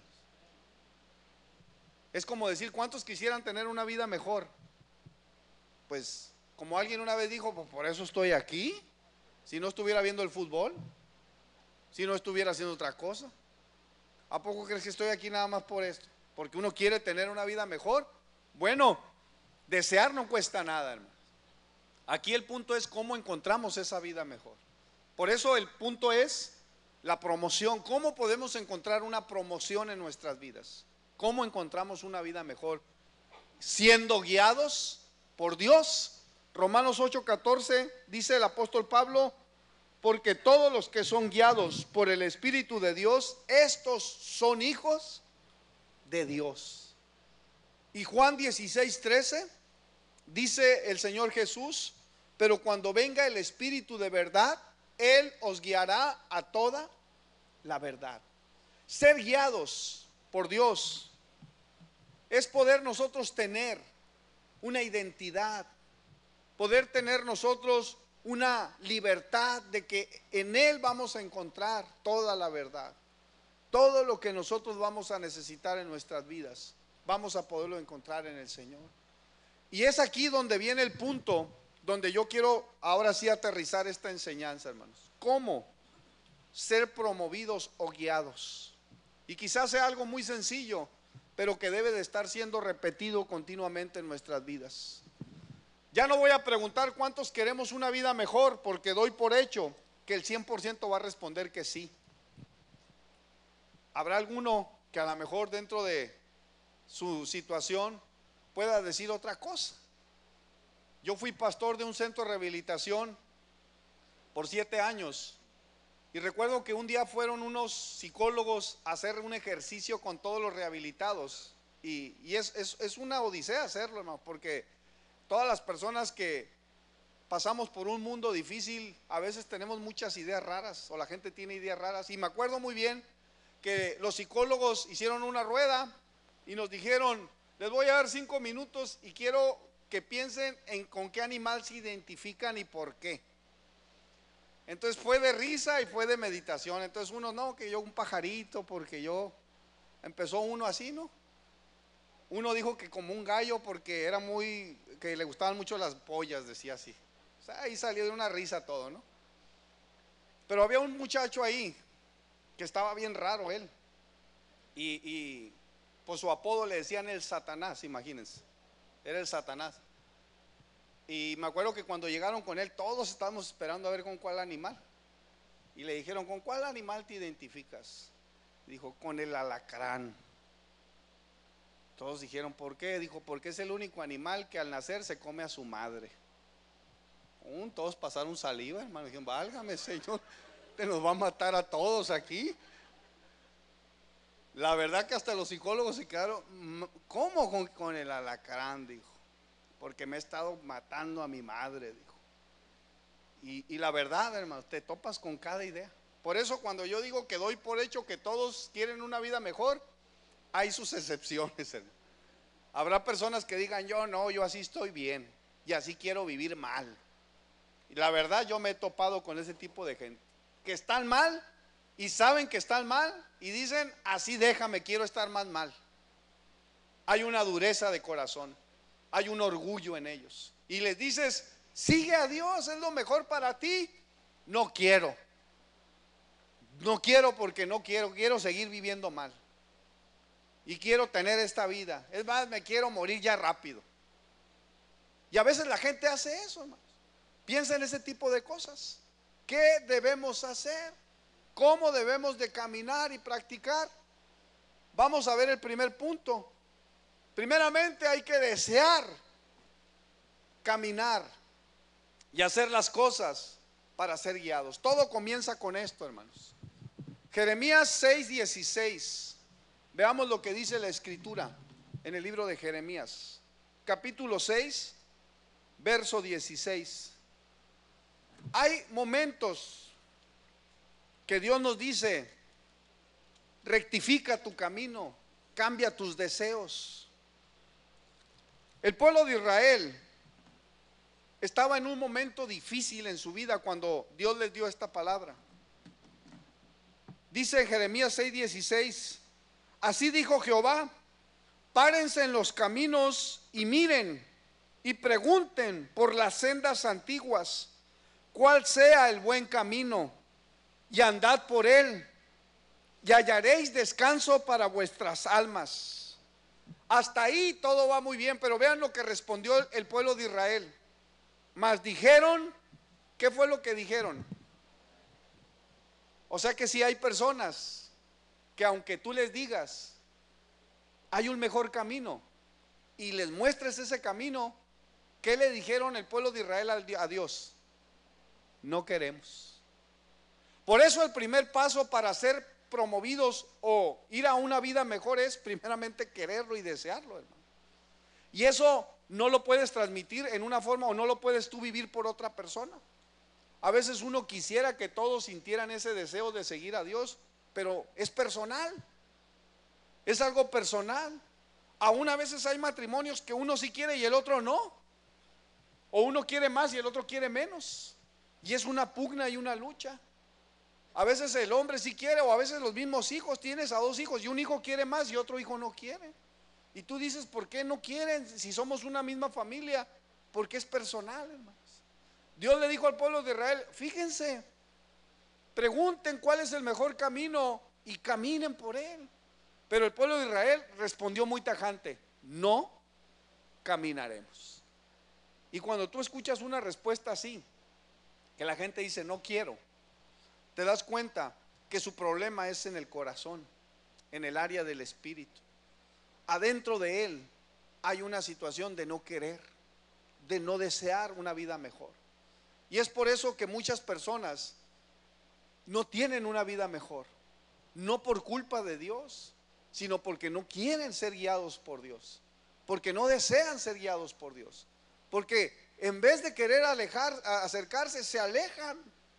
Es como decir: ¿cuántos quisieran tener una vida mejor? Pues, como alguien una vez dijo: pues por eso estoy aquí. Si no estuviera viendo el fútbol, si no estuviera haciendo otra cosa, ¿a poco crees que estoy aquí nada más por esto? Porque uno quiere tener una vida mejor. Bueno, Desear no cuesta nada, hermano. Aquí el punto es cómo encontramos esa vida mejor. Por eso el punto es la promoción. ¿Cómo podemos encontrar una promoción en nuestras vidas? ¿Cómo encontramos una vida mejor? Siendo guiados por Dios. Romanos 8:14 dice el apóstol Pablo: porque todos los que son guiados por el Espíritu de Dios, estos son hijos de Dios. Y Juan 16:13 dice el Señor Jesús: pero cuando venga el Espíritu de verdad, Él os guiará a toda la verdad. Ser guiados por Dios es poder nosotros tener una identidad, poder tener nosotros una libertad de que en Él vamos a encontrar toda la verdad. Todo lo que nosotros vamos a necesitar en nuestras vidas, vamos a poderlo encontrar en el Señor. Y es aquí donde viene el punto donde yo quiero ahora sí aterrizar esta enseñanza, hermanos. ¿Cómo ser promovidos o guiados? Y quizás sea algo muy sencillo, pero que debe de estar siendo repetido continuamente en nuestras vidas. Ya no voy a preguntar cuántos queremos una vida mejor, porque doy por hecho que el 100% va a responder que sí. Habrá alguno que a lo mejor dentro de su situación pueda decir otra cosa. Yo fui pastor de un centro de rehabilitación por 7 años y recuerdo que un día fueron unos psicólogos a hacer un ejercicio con todos los rehabilitados y es una odisea hacerlo, hermano, porque todas las personas que pasamos por un mundo difícil a veces tenemos muchas ideas raras, o la gente tiene ideas raras. Y me acuerdo muy bien que los psicólogos hicieron una rueda y nos dijeron: les voy a dar 5 minutos y quiero que piensen en con qué animal se identifican y por qué. Entonces fue de risa y fue de meditación. Entonces uno, no, que yo un pajarito, porque yo, empezó uno así, ¿no? Uno dijo que como un gallo porque era muy, que le gustaban mucho las pollas, decía así. O sea, ahí salió de una risa todo, ¿no? Pero había un muchacho ahí que estaba bien raro él. Y pues su apodo le decían el Satanás, imagínense. Era el Satanás. Y me acuerdo que cuando llegaron con él, todos estábamos esperando a ver con cuál animal. Y le dijeron: ¿con cuál animal te identificas? Dijo: con el alacrán. Todos dijeron: ¿por qué? Dijo: porque es el único animal que al nacer se come a su madre. Todos pasaron saliva, hermano. Dijeron: válgame, Señor, te nos va a matar a todos aquí. La verdad que hasta los psicólogos se quedaron: ¿cómo con el alacrán? Dijo: porque me he estado matando a mi madre, dijo. Y la verdad, hermano, te topas con cada idea. Por eso cuando yo digo que doy por hecho que todos quieren una vida mejor, hay sus excepciones, hermano. Habrá personas que digan: yo no, yo así estoy bien y así quiero vivir mal. Y la verdad, yo me he topado con ese tipo de gente que están mal y saben que están mal y dicen: así déjame, quiero estar más mal. Hay una dureza de corazón, hay un orgullo en ellos. Y les dices: sigue a Dios, es lo mejor para ti. No quiero porque no quiero seguir viviendo mal. Y quiero tener esta vida. Es más, me quiero morir ya rápido. Y a veces la gente hace eso, hermanos. Piensa en ese tipo de cosas. ¿Qué debemos hacer? ¿Cómo debemos de caminar y practicar? Vamos a ver el primer punto. Primeramente hay que desear caminar y hacer las cosas para ser guiados. Todo comienza con esto, hermanos. Jeremías 6:16. Veamos lo que dice la escritura en el libro de Jeremías, capítulo 6, verso 16. Hay momentos que Dios nos dice: rectifica tu camino, cambia tus deseos. El pueblo de Israel estaba en un momento difícil en su vida cuando Dios les dio esta palabra. Dice Jeremías 6:16: así dijo Jehová: párense en los caminos y miren y pregunten por las sendas antiguas, cuál sea el buen camino, y andad por él, y hallaréis descanso para vuestras almas. Hasta ahí todo va muy bien, pero vean lo que respondió el pueblo de Israel. Mas dijeron, ¿qué fue lo que dijeron? O sea que si hay personas que aunque tú les digas, hay un mejor camino, y les muestres ese camino, ¿qué le dijeron el pueblo de Israel a Dios? No queremos. Por eso el primer paso para ser promovidos o ir a una vida mejor es primeramente quererlo y desearlo, hermano. Y eso no lo puedes transmitir en una forma, o no lo puedes tú vivir por otra persona. A veces uno quisiera que todos sintieran ese deseo de seguir a Dios, pero es personal, es algo personal. Aún a veces hay matrimonios que uno sí quiere y el otro no, o uno quiere más y el otro quiere menos, y es una pugna y una lucha. A veces el hombre sí quiere, o a veces los mismos hijos, tienes a dos hijos y un hijo quiere más y otro hijo no quiere. Y tú dices, ¿por qué no quieren si somos una misma familia? Porque es personal, hermanos. Dios le dijo al pueblo de Israel, fíjense, pregunten cuál es el mejor camino y caminen por él. Pero el pueblo de Israel respondió muy tajante, no caminaremos. Y cuando tú escuchas una respuesta así, que la gente dice, no quiero, te das cuenta que su problema es en el corazón, en el área del espíritu. Adentro de él hay una situación de no querer, de no desear una vida mejor. Y es por eso que muchas personas no tienen una vida mejor, no por culpa de Dios, sino porque no quieren ser guiados por Dios, porque no desean ser guiados por Dios, porque en vez de querer acercarse, se alejan.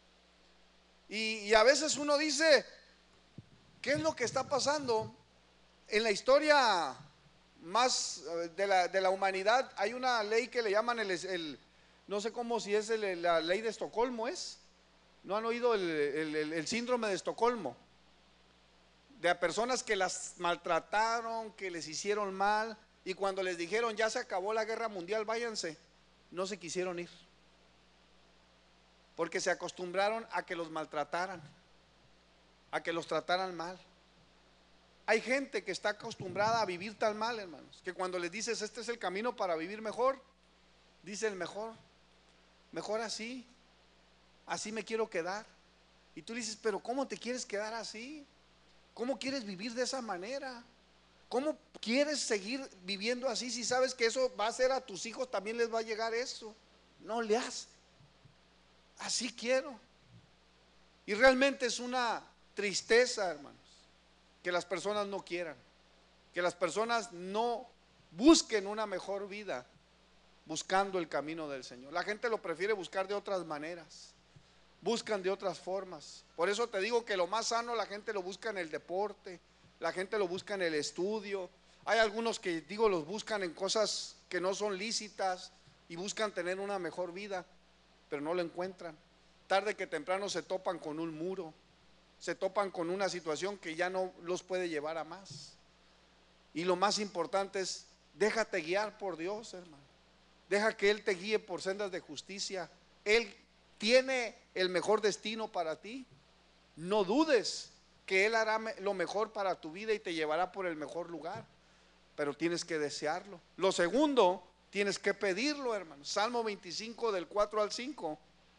Y a veces uno dice, ¿qué es lo que está pasando? En la historia más de la humanidad hay una ley que le llaman no sé cómo, si es la ley de Estocolmo, ¿es? ¿No han oído el síndrome de Estocolmo? De a personas que las maltrataron, que les hicieron mal, y cuando les dijeron ya se acabó la guerra mundial, váyanse, no se quisieron ir, porque se acostumbraron a que los maltrataran, a que los trataran mal. Hay gente que está acostumbrada a vivir tan mal, hermanos, que cuando les dices este es el camino para vivir mejor, dicen mejor así, así me quiero quedar. Y tú dices, pero ¿cómo te quieres quedar así? ¿Cómo quieres vivir de esa manera? ¿Cómo quieres seguir viviendo así si sabes que eso va a hacer a tus hijos, también les va a llegar eso? No le hace. Así quiero. Y realmente es una tristeza, hermanos, que las personas no quieran, que las personas no busquen una mejor vida buscando el camino del Señor. La gente lo prefiere buscar de otras maneras, buscan de otras formas. Por eso te digo que lo más sano la gente lo busca en el deporte, la gente lo busca en el estudio. Hay algunos que digo los buscan en cosas que no son lícitas y buscan tener una mejor vida, pero no lo encuentran. Tarde que temprano se topan con un muro, se topan con una situación que ya no los puede llevar a más. Y lo más importante es, déjate guiar por Dios, hermano. Deja que Él te guíe por sendas de justicia. Él tiene el mejor destino para ti. No dudes que Él hará lo mejor para tu vida y te llevará por el mejor lugar, pero tienes que desearlo. Lo segundo, tienes que pedirlo, hermano. Salmo 25 del 4 al 5.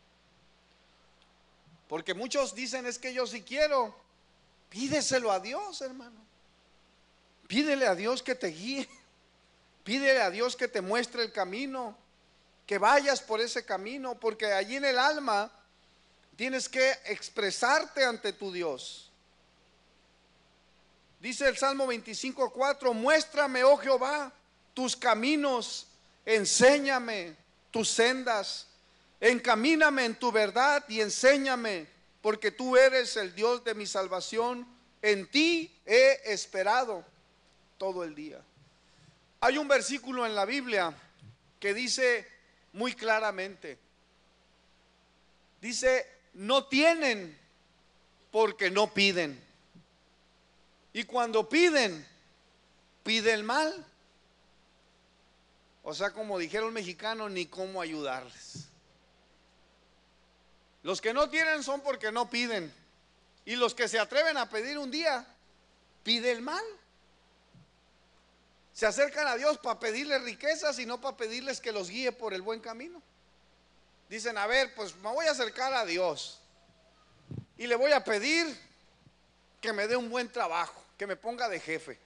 Porque muchos dicen, es que yo sí quiero. Pídeselo a Dios, hermano. Pídele a Dios que te guíe. Pídele a Dios que te muestre el camino, que vayas por ese camino, porque allí en el alma tienes que expresarte ante tu Dios. Dice el Salmo 25:4, muéstrame, oh Jehová, tus caminos, enséñame tus sendas, encamíname en tu verdad y enséñame, porque tú eres el Dios de mi salvación, en ti he esperado todo el día. Hay un versículo en la Biblia que dice muy claramente, dice, no tienen porque no piden. Y cuando piden, piden mal. O sea, como dijeron mexicanos, ni cómo ayudarles. Los que no tienen son porque no piden. Y los que se atreven a pedir un día, piden mal. Se acercan a Dios para pedirle riquezas y no para pedirles que los guíe por el buen camino. Dicen, a ver, pues me voy a acercar a Dios y le voy a pedir que me dé un buen trabajo, que me ponga de jefe.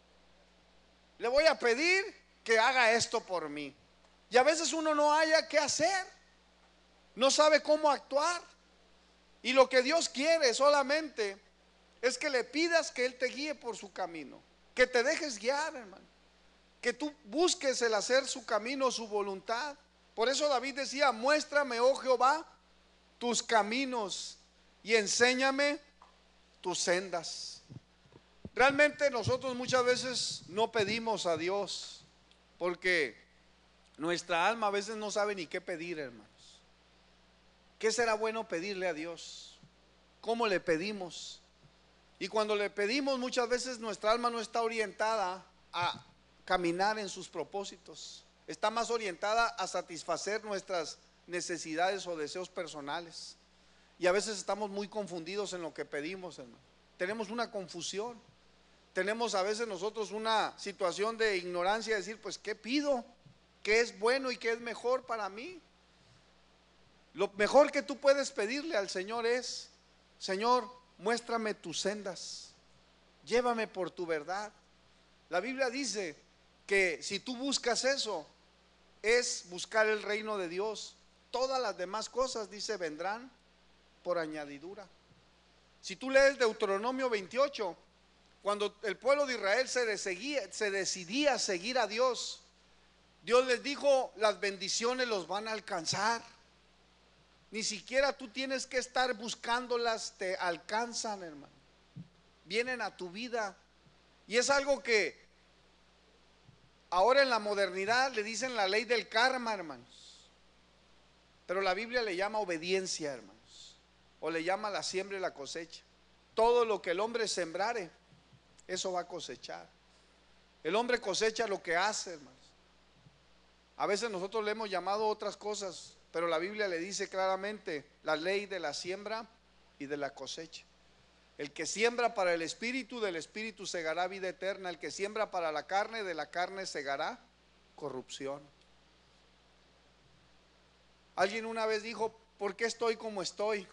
Le voy a pedir que haga esto por mí. Y a veces uno no haya qué hacer, no sabe cómo actuar. Y lo que Dios quiere solamente es que le pidas que Él te guíe por su camino, que te dejes guiar, hermano, que tú busques el hacer su camino, su voluntad. Por eso David decía, muéstrame, oh Jehová, tus caminos y enséñame tus sendas. Realmente nosotros muchas veces no pedimos a Dios porque nuestra alma a veces no sabe ni qué pedir, hermanos. ¿Qué será bueno pedirle a Dios? ¿Cómo le pedimos? Y cuando le pedimos muchas veces nuestra alma no está orientada a caminar en sus propósitos. Está más orientada a satisfacer nuestras necesidades o deseos personales. Y a veces estamos muy confundidos en lo que pedimos, hermano. Tenemos una confusión. Tenemos a veces nosotros una situación de ignorancia, de decir, pues ¿qué pido? ¿Qué es bueno y qué es mejor para mí? Lo mejor que tú puedes pedirle al Señor es, Señor, muéstrame tus sendas, llévame por tu verdad. La Biblia dice que si tú buscas eso, es buscar el reino de Dios. Todas las demás cosas, dice, vendrán por añadidura. Si tú lees Deuteronomio 28, cuando el pueblo de Israel se decidía a seguir a Dios, Dios les dijo, las bendiciones los van a alcanzar. Ni siquiera tú tienes que estar buscándolas, te alcanzan, hermano. Vienen a tu vida. Y es algo que ahora en la modernidad le dicen la ley del karma, hermanos. Pero la Biblia le llama obediencia, hermanos. O le llama la siembra y la cosecha. Todo lo que el hombre sembrare, eso va a cosechar. El hombre cosecha lo que hace, hermanos. A veces nosotros le hemos llamado otras cosas, pero la Biblia le dice claramente la ley de la siembra y de la cosecha. El que siembra para el espíritu, del espíritu segará vida eterna. El que siembra para la carne, de la carne segará corrupción. Alguien una vez dijo, ¿por qué estoy como estoy?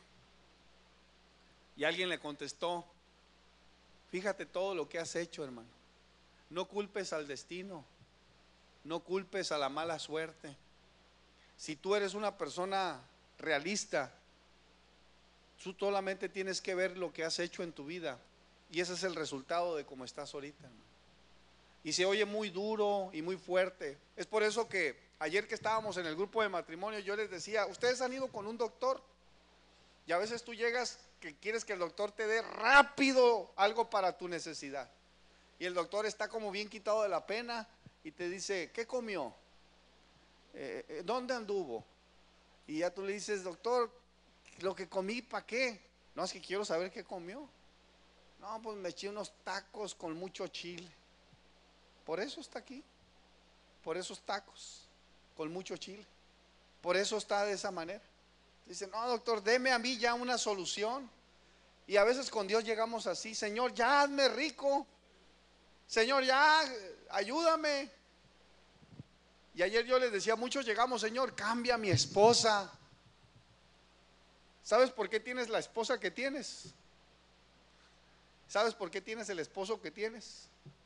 Y alguien le contestó, fíjate todo lo que has hecho, hermano. No culpes al destino, no culpes a la mala suerte. Si tú eres una persona realista, tú solamente tienes que ver lo que has hecho en tu vida, y ese es el resultado de cómo estás ahorita, hermano. Y se oye muy duro y muy fuerte. Es por eso que ayer que estábamos en el grupo de matrimonio, yo les decía, ustedes han ido con un doctor, y a veces tú llegas que quieres que el doctor te dé rápido algo para tu necesidad, y el doctor está como bien quitado de la pena y te dice, ¿qué comió? ¿Dónde anduvo? Y ya tú le dices, doctor, lo que comí, ¿para qué? No, es que quiero saber qué comió. No, pues me eché unos tacos con mucho chile. Por eso está aquí, por esos tacos con mucho chile, por eso está de esa manera. Dice, no, doctor, deme a mí ya una solución. Y a veces con Dios llegamos así, Señor, ya hazme rico, Señor, ya ayúdame. Y ayer yo les decía, muchos llegamos, Señor, cambia a mi esposa. ¿Sabes por qué tienes la esposa que tienes? ¿Sabes por qué tienes el esposo que tienes?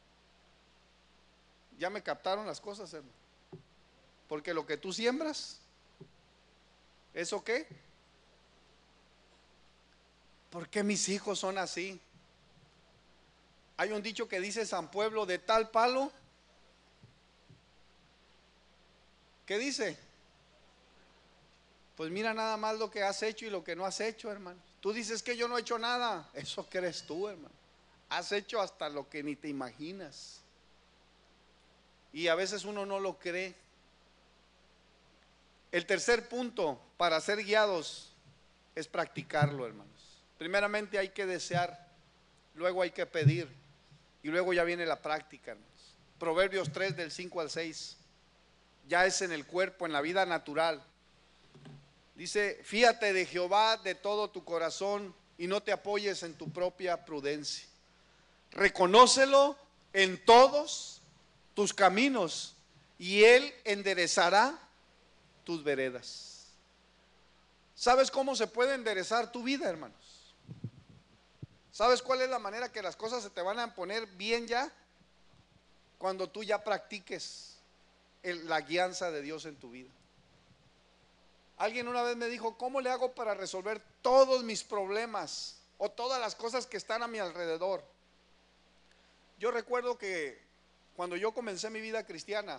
Ya me captaron las cosas, hermano. Porque lo que tú siembras, ¿eso qué? ¿Por qué mis hijos son así? Hay un dicho que dice, San Pueblo, de tal palo, ¿qué dice? Pues mira nada más lo que has hecho y lo que no has hecho, hermano. Tú dices que yo no he hecho nada, eso crees tú, hermano. Has hecho hasta lo que ni te imaginas. Y a veces uno no lo cree. El tercer punto para ser guiados es practicarlo, hermanos. Primeramente hay que desear, luego hay que pedir y luego ya viene la práctica, hermanos. Proverbios 3 del 5 al 6. Ya es en el cuerpo, en la vida natural. Dice, fíate de Jehová de todo tu corazón y no te apoyes en tu propia prudencia. Reconócelo en todos tus caminos y Él enderezará tus veredas. ¿Sabes cómo se puede enderezar tu vida, hermanos? ¿Sabes cuál es la manera que las cosas se te van a poner bien ya? Cuando tú ya practiques la guianza de Dios en tu vida. Alguien una vez me dijo, ¿cómo le hago para resolver todos mis problemas o todas las cosas que están a mi alrededor? Yo recuerdo que cuando yo comencé mi vida cristiana,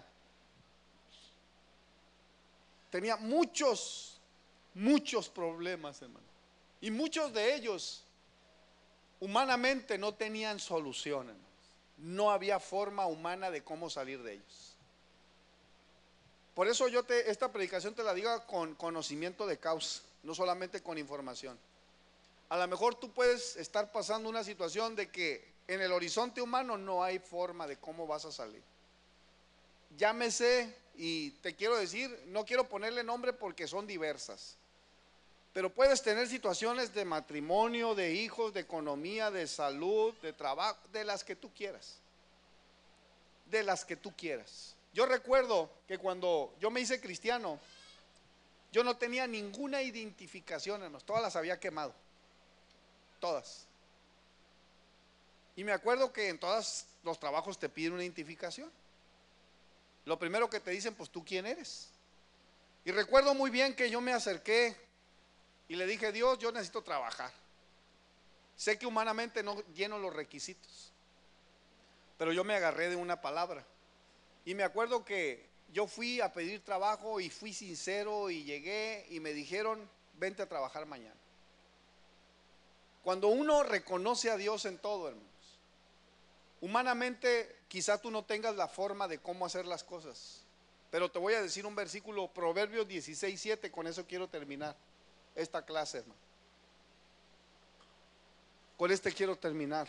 tenía muchos problemas, hermano. Y muchos de ellos humanamente no tenían solución, hermano. No había forma humana de cómo salir de ellos. Por eso esta predicación te la digo con conocimiento de causa, no solamente con información. A lo mejor tú puedes estar pasando una situación de que en el horizonte humano no hay forma de cómo vas a salir. Llámese, y te quiero decir, no quiero ponerle nombre porque son diversas, pero puedes tener situaciones de matrimonio, de hijos, de economía, de salud, de trabajo, de las que tú quieras. De las que tú quieras. Yo recuerdo que cuando yo me hice cristiano, yo no tenía ninguna identificación, hermanos, todas las había quemado. Todas. Y me acuerdo que en todos los trabajos te piden una identificación. Lo primero que te dicen, pues tú quién eres. Y recuerdo muy bien que yo me acerqué y le dije, Dios, yo necesito trabajar. Sé que humanamente no lleno los requisitos, pero yo me agarré de una palabra. Y me acuerdo que yo fui a pedir trabajo y fui sincero y llegué y me dijeron, vente a trabajar mañana. Cuando uno reconoce a Dios en todo, hermanos, humanamente quizá tú no tengas la forma de cómo hacer las cosas, pero te voy a decir un versículo, Proverbios 16:7, con eso quiero terminar esta clase, hermano. Con este quiero terminar.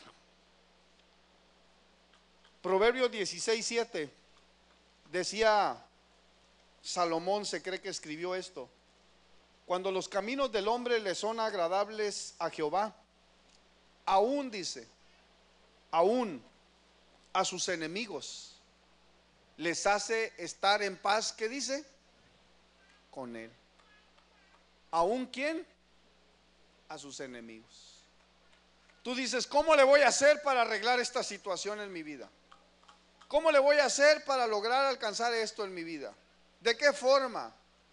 Proverbios 16:7, decía Salomón, se cree que escribió esto: cuando los caminos del hombre le son agradables a Jehová, aún, dice, aún a sus enemigos les hace estar en paz, ¿qué dice? Con él. ¿Aún quién? A sus enemigos. Tú dices, ¿cómo le voy a hacer para arreglar esta situación en mi vida? ¿Cómo le voy a hacer para lograr alcanzar esto en mi vida? ¿De qué forma?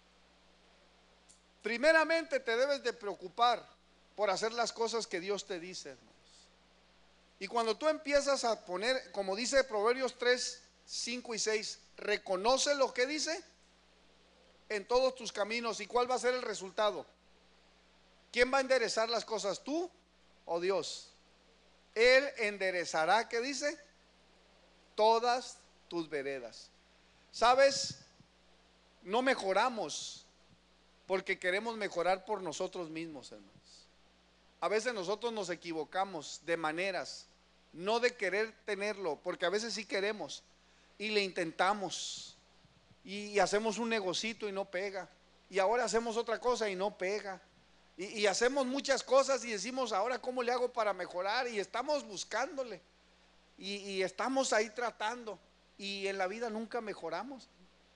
Primeramente te debes de preocupar por hacer las cosas que Dios te dice, hermanos. Y cuando tú empiezas a poner, como dice Proverbios 3, 5 y 6, reconoce lo que dice en todos tus caminos. ¿Y cuál va a ser el resultado? ¿Quién va a enderezar las cosas, tú o Dios? Él enderezará, ¿qué dice? Todas tus veredas. ¿Sabes? No mejoramos porque queremos mejorar por nosotros mismos, hermanos. A veces nosotros nos equivocamos de maneras, no de querer tenerlo, porque a veces sí queremos y le intentamos y hacemos un negocito y no pega, y ahora hacemos otra cosa y no pega, y hacemos muchas cosas y decimos, ahora cómo le hago para mejorar, y estamos buscándole y estamos ahí tratando, y en la vida nunca mejoramos.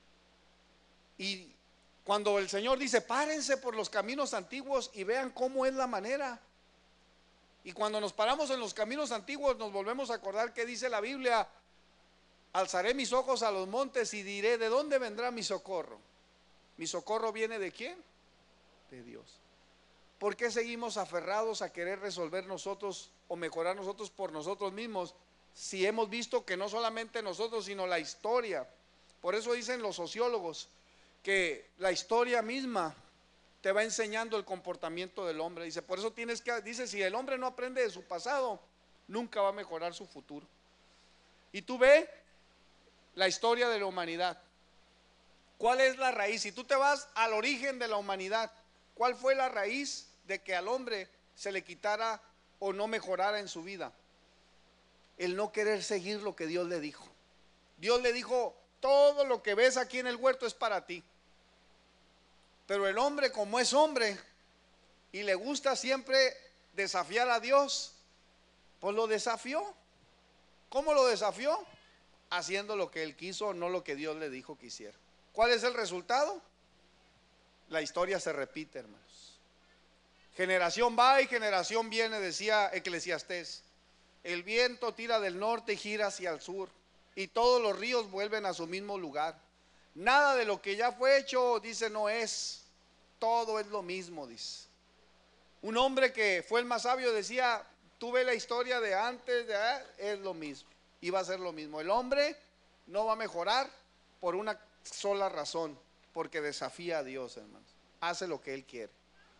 Y cuando el Señor dice, párense por los caminos antiguos y vean cómo es la manera. Y cuando nos paramos en los caminos antiguos nos volvemos a acordar que dice la Biblia, alzaré mis ojos a los montes y diré, ¿de dónde vendrá mi socorro? ¿Mi socorro viene de quién? De Dios. ¿Por qué seguimos aferrados a querer resolver nosotros o mejorar nosotros por nosotros mismos, si hemos visto que no solamente nosotros, sino la historia? Por eso dicen los sociólogos que la historia misma te va enseñando el comportamiento del hombre. Dice, por eso dice, si el hombre no aprende de su pasado, nunca va a mejorar su futuro. Y tú ve la historia de la humanidad. ¿Cuál es la raíz? Si tú te vas al origen de la humanidad, ¿cuál fue la raíz de que al hombre se le quitara o no mejorara en su vida? El no querer seguir lo que Dios le dijo. Dios le dijo, todo lo que ves aquí en el huerto es para ti. Pero el hombre, como es hombre y le gusta siempre desafiar a Dios, pues lo desafió. ¿Cómo lo desafió? haciendo lo que él quiso, no lo que Dios le dijo que hiciera. ¿Cuál es el resultado? La historia se repite, hermanos. Generación va y generación viene, decía Eclesiastés. El viento tira del norte y gira hacia el sur, y todos los ríos vuelven a su mismo lugar. Nada de lo que ya fue hecho, dice, no es. Todo es lo mismo, dice. Un hombre que fue el más sabio decía, tú ves la historia de antes, es lo mismo, y va a ser lo mismo. El hombre no va a mejorar por una sola razón, porque desafía a Dios, hermanos. Hace lo que él quiere.